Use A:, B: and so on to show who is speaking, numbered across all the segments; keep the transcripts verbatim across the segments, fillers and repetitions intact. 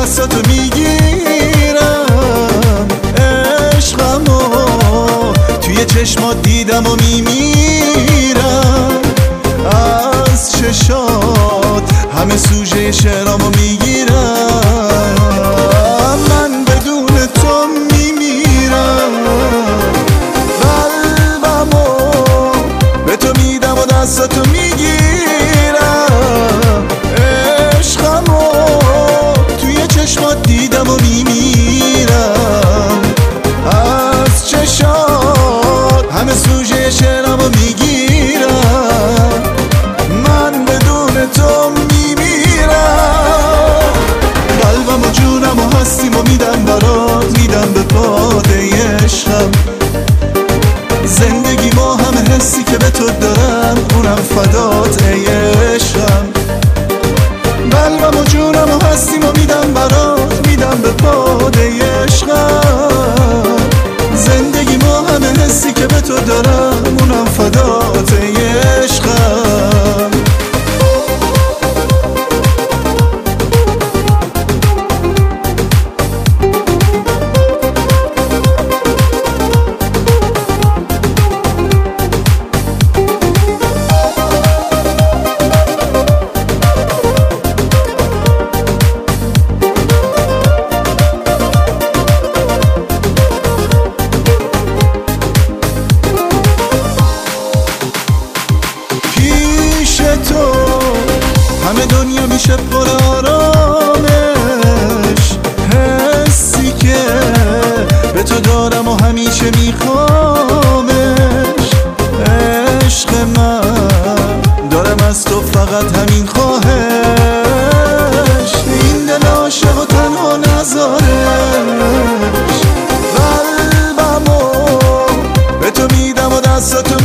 A: دستاتو میگیرم، عشقمو توی چشمات دیدم و میمیرم، از چشات همه سوژه شعرامو میگیرم، من بدون تو میمیرم، قلبمو به تو میدم و دستاتو میگیرم، عشقمو توی چشمات دیدم و میمیرم، از چشات همه سوژه شعرامو میگیرم، من بدون تو میمیرم، قلبم و جونم و هستیم و میدم برات، میدم به باده عشقم، زندگی ما همه حسی که به تو دارم اونم فدات ای عشقم، قلبم و جونم و هستیم و میدم برات، میدم به باده عشقم، زندگی ما همه حسی که به تو دارم اونم فدات ای عشقم. تو همه دنیا میشه پر آرامش، حسی که به تو دارم و همیشه میخوامش، عشق من دارم از تو فقط همین خواهش، این دل عاشق و تنها نذارش، قلبمو به تو میدم و دستاتو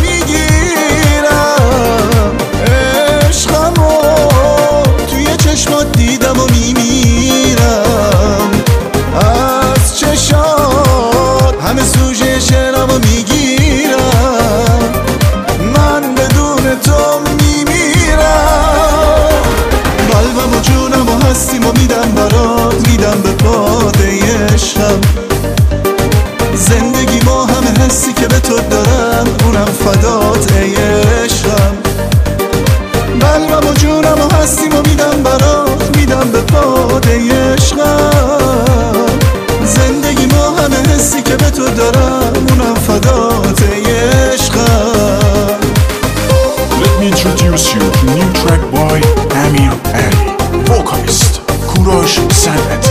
A: میگیرم، عشقمو توی چشمات دیدم و میمیرم، از چشات همه سوژه شعرامو میگیرم، من بدون تو میمیرم، قلبم و جونم و هستیم و میدم برات، میدم به باده عشقم، زندگی ما همه حسی که به تو دارم اونم فدات ای عشقم، قلبم و جونم و هستیم و میدم برات، میدم به باده عشقم، زندگی ما همه حسی که به تو دارم اونم فدات ای عشقم.
B: Let me introduce you to new track by Amir Ali, vocalist Kurosh Sanat.